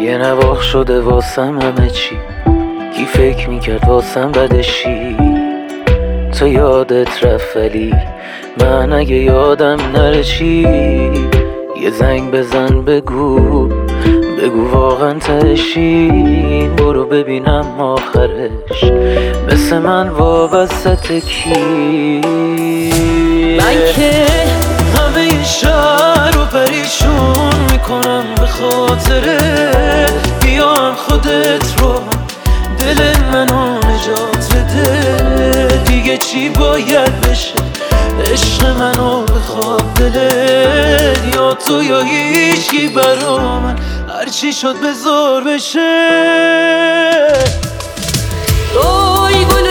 یه نواخ شده واسم همه چی، کی فکر میکرد واسم بدشی. تو یادت رفت ولی من اگه یادم نره چی. یه زنگ بزن بگو واقعا تهشی. برو ببینم آخرش مثل من وابسته کی. من که همه شهر رو پریشون میکنم به خاطره. بیام خودت رو دل منو نجات بده. دیگه چی باید بشه عشق منو بخواد دلت. یا تو یا هیچکی برا من، هرچی شد بذار بشه. اوی گل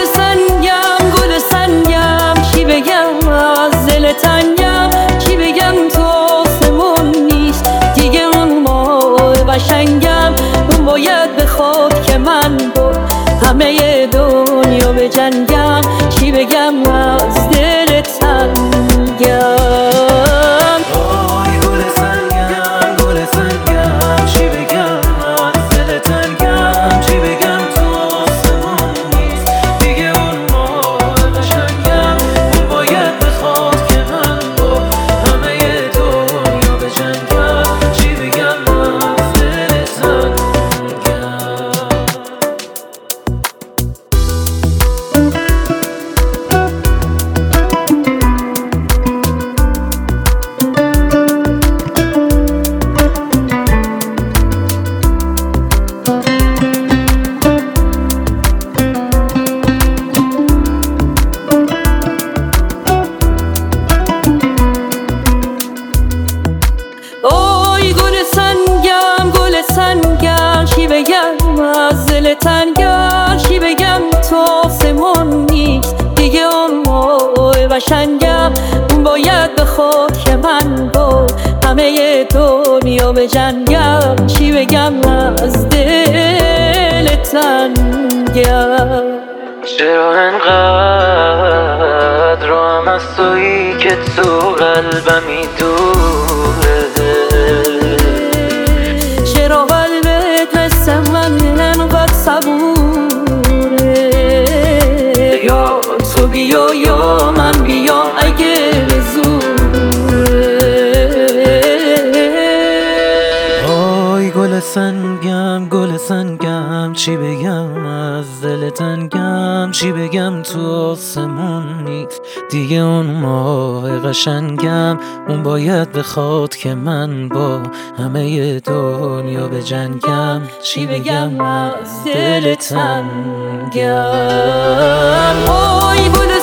سنگم چی بگم از دل تنگم. چی بگم تو آسمون نیست دیگه اون ماه قشنگم. اون باید بخواد که من با همه دنیا بجنگم. چی بگم از دل تنگم. چی بگم از دل تنگم. چی بگم تو آسمون نیست دیگه اون ماه قشنگم. اون باید بخواد که من با همه دنیا بجنگم. چی بگم از دل تنگم. چرا انقدر هم از تویی که تو قلبمی دوره. چرا قلبت مثل من انقدر صبوره. یا تو بیا یا من بیا اگه به زوره. آی گل سنگم چی بگم از دل تنگم. چی بگم تو آسمون نیست دیگه اون ماه قشنگم. اون باید بخواد که من با همه دنیا بجنگم. چی بگم از دل تنگم. آی گل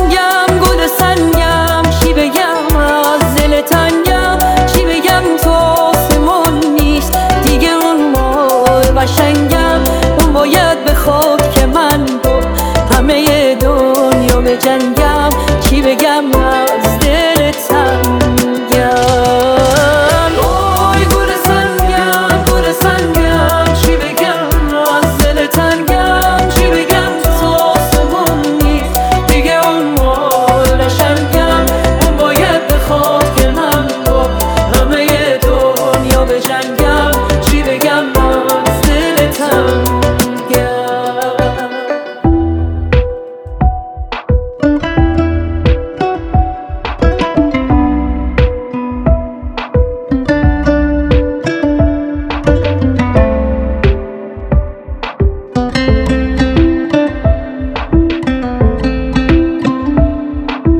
سنگم چی بگم از دل تنگم. چی بگم تو آسمون نیست دیگه اون ماه قشنگم. اون باید بخواد که من با همه دنیا بجنگم. چی بگم از دل تنگم. اوی گل سنگم چی بگم از دل تنگم. چی بگم تو آسمون نیست دیگه اون ماه قشنگم. اون باید بخواد که من با همه دنیا بجنگم. چی بگم از دل تنگم.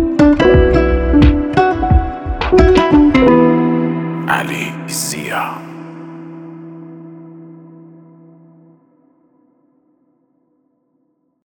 Ali Zia.